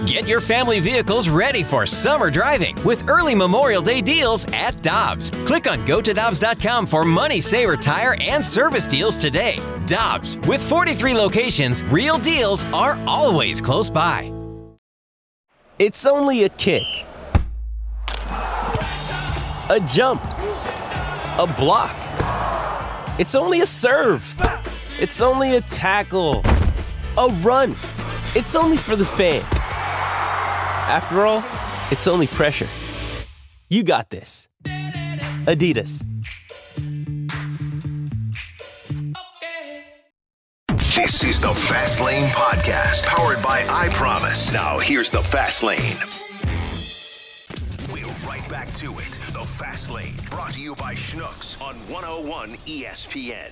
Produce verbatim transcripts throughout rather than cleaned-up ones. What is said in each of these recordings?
Get your family vehicles ready for summer driving with early Memorial Day deals at Dobbs. Click on go to dobbs dot com for money saver tire and service deals today. Dobbs, with forty-three locations, real deals are always close by. It's only a kick, a jump, a block. It's only a serve. It's only a tackle, a run. It's only for the fans. After all, it's only pressure. You got this. Adidas. This is the Fast Lane Podcast, powered by I Promise. Now, here's the Fast Lane. We're right back to it. The Fast Lane, brought to you by Schnucks on one oh one E S P N.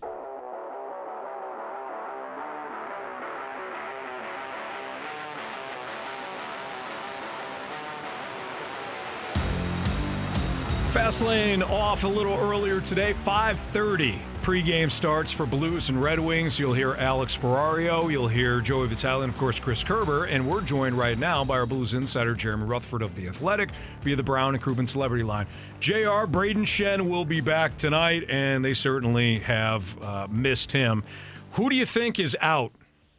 Fast Lane off a little earlier today, five thirty. Pre-game starts for Blues and Red Wings. You'll hear Alex Ferrario. You'll hear Joey Vitale and, of course, Chris Kerber. And we're joined right now by our Blues insider, Jeremy Rutherford of The Athletic, via the Brown and Krugman Celebrity Line. J R, Braden Shen will be back tonight, and they certainly have uh, missed him. Who do you think is out?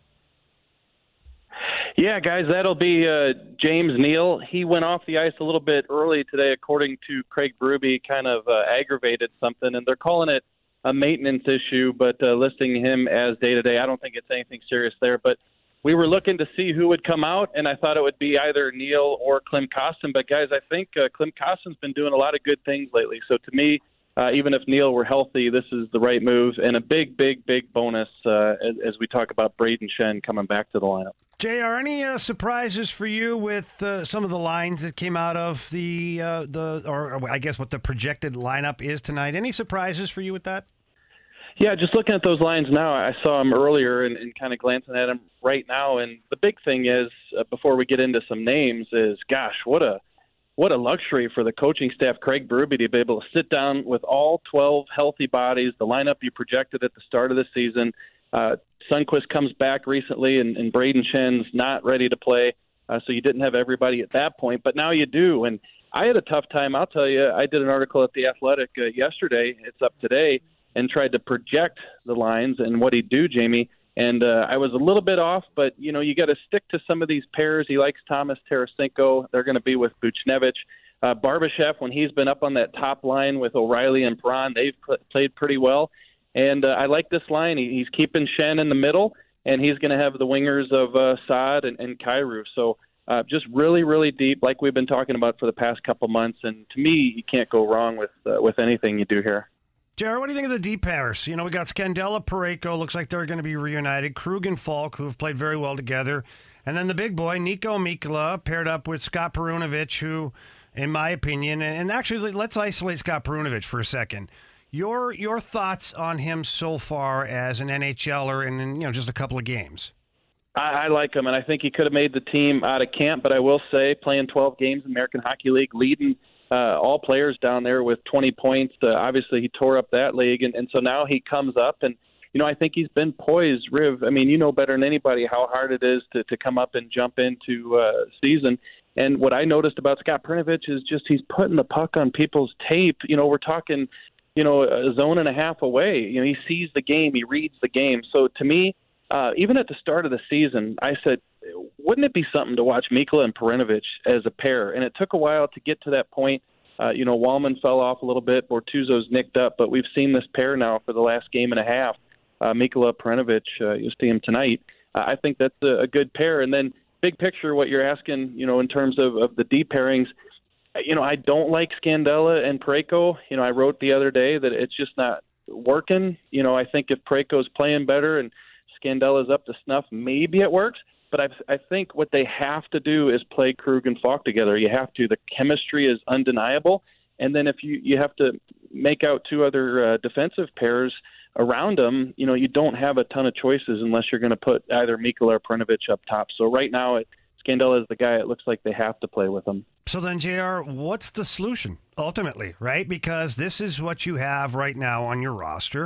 Yeah, guys, that'll be uh, James Neal. He went off the ice a little bit early today, according to Craig Berube, kind of uh, aggravated something, and they're calling it a maintenance issue, but uh, listing him as day-to-day. I don't think it's anything serious there, but we were looking to see who would come out, and I thought it would be either Neal or Klim Kostin, but guys, I think uh, Klim Kostin's been doing a lot of good things lately, so to me, uh, even if Neal were healthy, this is the right move, and a big, big, big bonus uh, as, as we talk about Braden Shen coming back to the lineup. J R, any uh, surprises for you with uh, some of the lines that came out of the, uh, the or, or I guess what the projected lineup is tonight? Any surprises for you with that? Yeah, just looking at those lines now, I saw them earlier and, and kind of glancing at them right now. And the big thing is, uh, before we get into some names, is, gosh, what a what a luxury for the coaching staff, Craig Berube, to be able to sit down with all twelve healthy bodies, the lineup you projected at the start of the season. Uh, Sundqvist comes back recently, and, and Braden Shen's not ready to play, uh, so you didn't have everybody at that point, but now you do. And I had a tough time, I'll tell you. I did an article at The Athletic uh, yesterday, it's up today, and tried to project the lines and what he'd do, Jamie. And uh, I was a little bit off, but, you know, you got to stick to some of these pairs. He likes Thomas Tarasenko. They're going to be with Buchnevich. Uh, Barbashev, when he's been up on that top line with O'Reilly and Perron, they've pl- played pretty well. And uh, I like this line. He, he's keeping Shen in the middle, and he's going to have the wingers of uh, Saad and, and Kyrou. So uh, just really, really deep, like we've been talking about for the past couple months. And to me, you can't go wrong with uh, with anything you do here. Jared, what do you think of the deep pairs? You know, we got Scandella, Parayko. Looks like they're going to be reunited. Krug and Falk, who have played very well together. And then the big boy, Nico Mikkola, paired up with Scott Perunovich, who, in my opinion, and actually let's isolate Scott Perunovich for a second. Your your thoughts on him so far as an NHLer in, in you know just a couple of games? I, I like him, and I think he could have made the team out of camp. But I will say, playing twelve games in the American Hockey League, leading uh, all players down there with twenty points. Uh, obviously, he tore up that league, and, and so now he comes up, and you know I think he's been poised. Riv, I mean, you know better than anybody how hard it is to, to come up and jump into uh, season. And what I noticed about Scott Perunovich is just he's putting the puck on people's tape. You know, we're talking. you know, a zone and a half away. You know, he sees the game, he reads the game. So to me, uh, even at the start of the season, I said, wouldn't it be something to watch Mikkola and Perunovich as a pair? And it took a while to get to that point. Uh, you know, Wallman fell off a little bit, Bortuzzo's nicked up, but we've seen this pair now for the last game and a half. Uh, Mikkola, Perunovich, uh, you'll see him tonight. Uh, I think that's a, a good pair. And then big picture, what you're asking, you know, in terms of, of the deep pairings, you know, I don't like Scandella and Parayko. You know, I wrote the other day that it's just not working. You know, I think if Parayko's playing better and Scandella's up to snuff, maybe it works. But I, I think what they have to do is play Krug and Falk together. You have to. The chemistry is undeniable. And then if you, you have to make out two other uh, defensive pairs around them, you know, you don't have a ton of choices unless you're going to put either Mikkola or Perunovich up top. So right now, it, Scandella is the guy it looks like they have to play with him. So then, J R, what's the solution ultimately, right? Because this is what you have right now on your roster.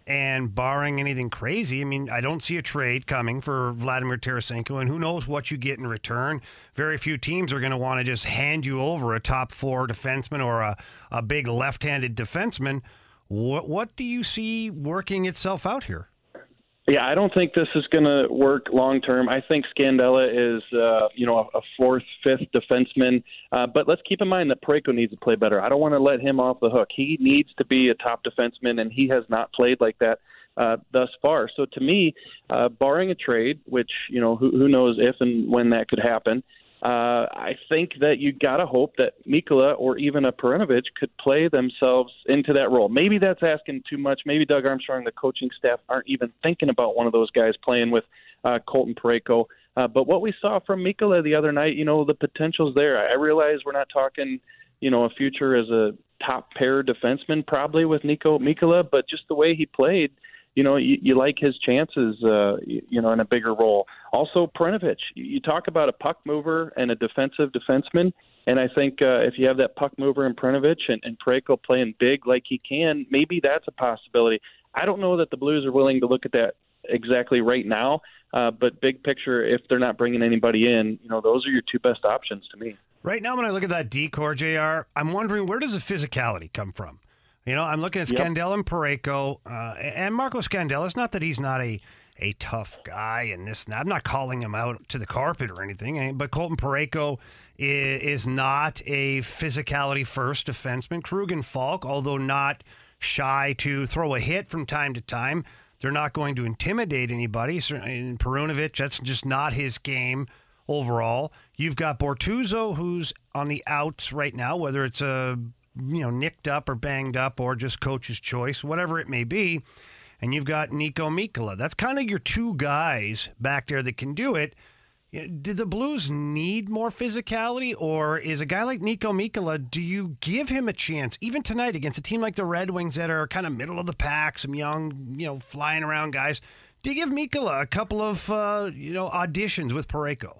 And barring anything crazy, I mean, I don't see a trade coming for Vladimir Tarasenko, and who knows what you get in return. Very few teams are going to want to just hand you over a top four defenseman or a, a big left-handed defenseman. What, what do you see working itself out here? Yeah, I don't think this is going to work long term. I think Scandella is, uh, you know, a fourth, fifth defenseman. Uh, but let's keep in mind that Parayko needs to play better. I don't want to let him off the hook. He needs to be a top defenseman, and he has not played like that uh, thus far. So to me, uh, barring a trade, which, you know, who, who knows if and when that could happen, Uh, I think that you got to hope that Mikkola or even a Perunovich could play themselves into that role. Maybe that's asking too much. Maybe Doug Armstrong, the coaching staff, aren't even thinking about one of those guys playing with uh, Colton Parayko. Uh, but what we saw from Mikkola the other night, you know, the potential's there. I realize we're not talking, you know, a future as a top pair defenseman probably with Nico Mikkola, but just the way he played, you know, you, you like his chances, uh, you, you know, in a bigger role. Also, Perunovich, you talk about a puck mover and a defensive defenseman, and I think uh, if you have that puck mover in Perunovich and, and Parayko playing big like he can, maybe that's a possibility. I don't know that the Blues are willing to look at that exactly right now, uh, but big picture, if they're not bringing anybody in, you know, those are your two best options to me. Right now, when I look at that D-core, J R, I'm wondering, where does the physicality come from? You know, I'm looking at Scandella yep. and Parayko, uh, and Marco Scandella. It's not that he's not a, a tough guy and this and that. I'm not calling him out to the carpet or anything, but Colton Parayko is, is not a physicality-first defenseman. Krug and Falk, although not shy to throw a hit from time to time, they're not going to intimidate anybody. In Perunovich, that's just not his game overall. You've got Bortuzzo, who's on the outs right now, whether it's a you know, nicked up or banged up or just coach's choice, whatever it may be. And you've got Nico Mikkola. That's kind of your two guys back there that can do it. Did the Blues need more physicality, or is a guy like Nico Mikkola, do you give him a chance, even tonight against a team like the Red Wings that are kind of middle of the pack, some young, you know, flying around guys? Do you give Mikkola a couple of, uh, you know, auditions with Parayko?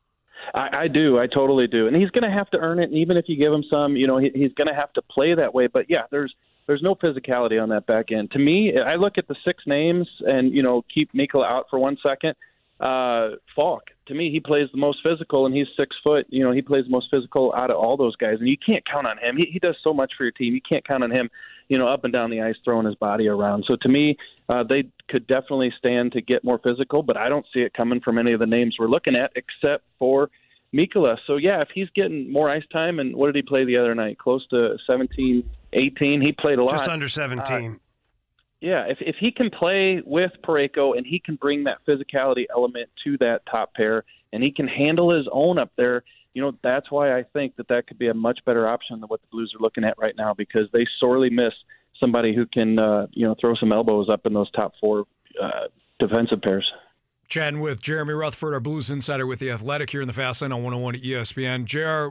I, I do. I totally do. And he's going to have to earn it. And even if you give him some, you know, he, he's going to have to play that way. But, yeah, there's there's no physicality on that back end. To me, I look at the six names and, you know, keep Mikkola out for one second. Uh, Falk, to me, he plays the most physical, and he's six foot. You know, he plays the most physical out of all those guys. And you can't count on him. He, he does so much for your team. You can't count on him, you know, up and down the ice throwing his body around. So, to me, uh, they could definitely stand to get more physical, but I don't see it coming from any of the names we're looking at except for Mikkola. So, yeah, if he's getting more ice time, and what did he play the other night? Close to seventeen, eighteen. He played a lot. Just under seventeen. Uh, yeah, if if he can play with Parayko and he can bring that physicality element to that top pair and he can handle his own up there, you know, that's why I think that that could be a much better option than what the Blues are looking at right now, because they sorely miss somebody who can, uh, you know, throw some elbows up in those top four uh, defensive pairs. Chatting with Jeremy Rutherford, our Blues insider with The Athletic here in the Fast Lane on one oh one at E S P N. J R,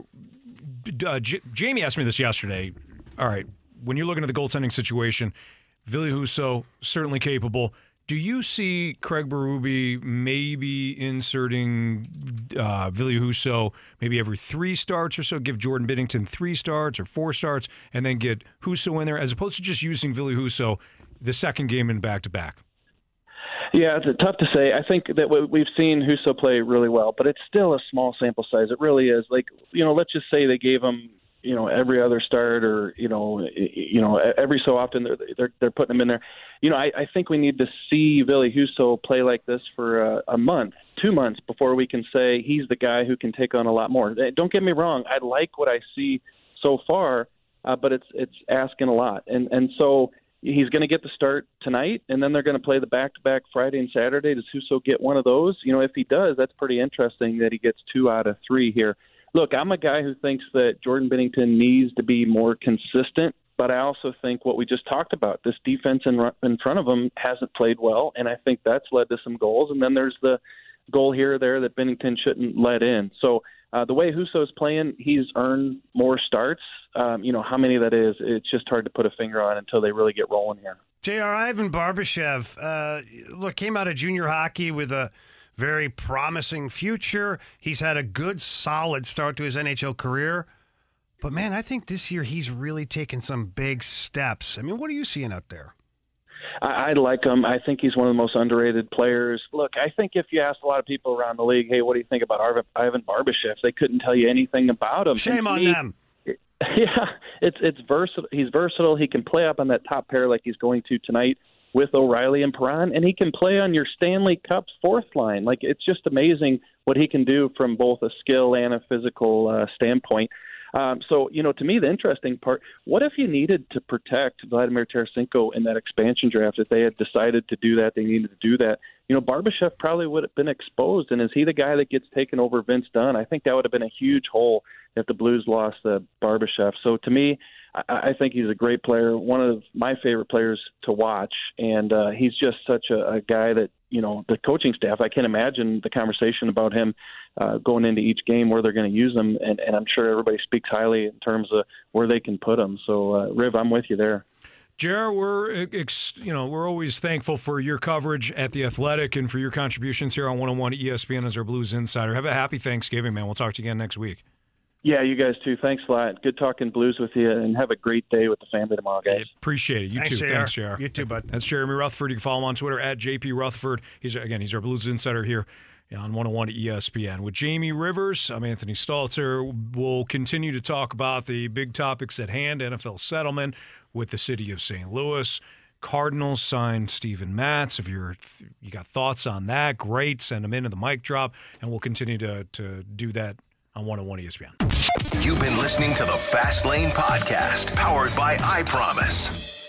uh, J- Jamie asked me this yesterday. All right, when you're looking at the goaltending situation, Ville Husso, certainly capable. Do you see Craig Berube maybe inserting uh, Ville Husso maybe every three starts or so, give Jordan Binnington three starts or four starts, and then get Husso in there, as opposed to just using Ville Husso the second game in back-to-back? Yeah, it's tough to say. I think that we've seen Husso play really well, but it's still a small sample size. It really is. Like, you know, let's just say they gave him, you know, every other start, or, you know, you know, every so often they're they're, they're putting him in there. You know, I, I think we need to see Ville Husso play like this for a, a month, two months before we can say he's the guy who can take on a lot more. Don't get me wrong. I like what I see so far, uh, but it's it's asking a lot. And and so he's going to get the start tonight, and then they're going to play the back-to-back Friday and Saturday. Does Husso get one of those? You know, if he does, that's pretty interesting that he gets two out of three here. Look, I'm a guy who thinks that Jordan Binnington needs to be more consistent, but I also think what we just talked about, this defense in, in front of him hasn't played well, and I think that's led to some goals. And then there's the goal here or there that Binnington shouldn't let in. So uh, the way Husso's playing, he's earned more starts. Um, you know, how many that is, it's just hard to put a finger on until they really get rolling here. J R, Ivan Barbashev, uh, look, came out of junior hockey with a very promising future. He's had a good, solid start to his N H L career. But, man, I think this year he's really taken some big steps. I mean, what are you seeing out there? I, I like him. I think he's one of the most underrated players. Look, I think if you asked a lot of people around the league, hey, what do you think about Arv- Ivan Barbashev? They couldn't tell you anything about him. Shame on me, them. Yeah, it's it's versatile. He's versatile. He can play up on that top pair like he's going to tonight with O'Reilly and Perron, and he can play on your Stanley Cup's fourth line. Like, it's just amazing what he can do from both a skill and a physical uh, standpoint. Um, so, you know, to me, the interesting part, what if you needed to protect Vladimir Tarasenko in that expansion draft? If they had decided to do that, they needed to do that. You know, Barbashev probably would have been exposed, and is he the guy that gets taken over Vince Dunn? I think that would have been a huge hole if the Blues lost uh, Barbashev. So to me, I, I think he's a great player, one of my favorite players to watch, and uh, he's just such a, a guy that, you know, the coaching staff, I can't imagine the conversation about him uh, going into each game where they're going to use him, and, and I'm sure everybody speaks highly in terms of where they can put him. So, uh, Riv, I'm with you there. Jer, we're you know we're always thankful for your coverage at The Athletic and for your contributions here on one oh one E S P N as our Blues insider. Have a happy Thanksgiving, man. We'll talk to you again next week. Yeah, you guys too. Thanks a lot. Good talking Blues with you, and have a great day with the family tomorrow, guys. I appreciate it. You Thanks, too. J R. Thanks, J R. You too, bud. That's Jeremy Rutherford. You can follow him on Twitter at J P Rutherford. He's again, he's our Blues insider here on one oh one E S P N. With Jamie Rivers, I'm Anthony Stalter. We'll continue to talk about the big topics at hand, N F L settlement with the city of Saint Louis. Cardinals signed Steven Matz. If you're you got thoughts on that, great. Send them into the mic drop, and we'll continue to, to do that on one oh one E S P N. You've been listening to the Fast Lane Podcast, powered by I Promise.